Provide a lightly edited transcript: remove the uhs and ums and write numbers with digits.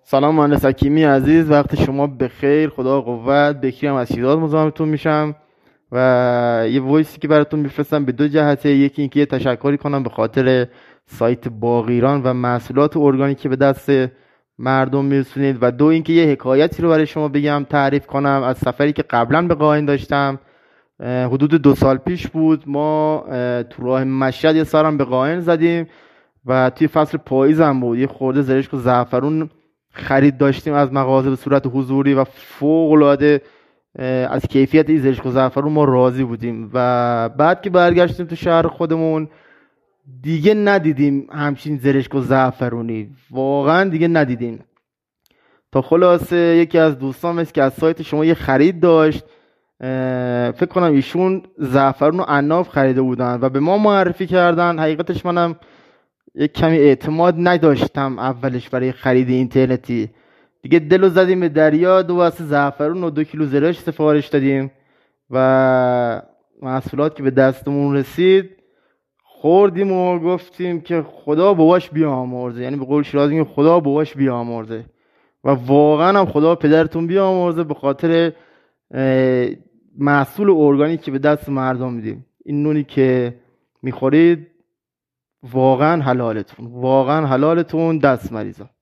سلام مهندس حکیمی عزیز، وقت شما بخیر. خدا قوت. بکیرم از شیراز مزاحمتون میشم و یه وایسی که براتون میفرستم به دو جهته. یکی اینکه یه تشکری کنم به خاطر سایت باغ و محصولات ارگانیک که به دست مردم میرسونید، و دو اینکه یه حکایتی رو برای شما بگم، تعریف کنم از سفری که قبلا به قاهن داشتم. حدود 2 سال پیش بود. ما تو راه مشهد یه سرم به قاهن زدیم و توی فصل پاییز هم بود. یه خورده زرشک و زعفرون خرید داشتیم از مغازه به صورت حضوری و فوق العاده از کیفیت این زرشک و زعفرون ما راضی بودیم. و بعد که برگشتیم تو شهر خودمون دیگه ندیدیم همچین زرشک و زعفرونی، واقعا دیگه ندیدیم. تا خلاصه یکی از دوستان مثل که از سایت شما یه خرید داشت، فکر کنم ایشون زعفرون و عناب خریده بودن و به ما معرفی کردن. حقیقتش منم یک کمی اعتماد نداشتم اولش برای خرید اینترنتی. دیگه دلو زدیم به دریا، 2 بسته زعفرون و 2 کیلو زرشک سفارش دادیم و محصولات که به دستمون رسید خوردیم و گفتیم که خدا باباش بیامرزه. یعنی به قول شیرازی میگیم خدا باباش بیامرزه، و واقعا هم خدا پدرتون بیامرزه به خاطر محصول ارگانیک که به دست مردم میدیم. این نونی که میخورید واقعا حلالتون، واقعا حلالتون، دست مریضا.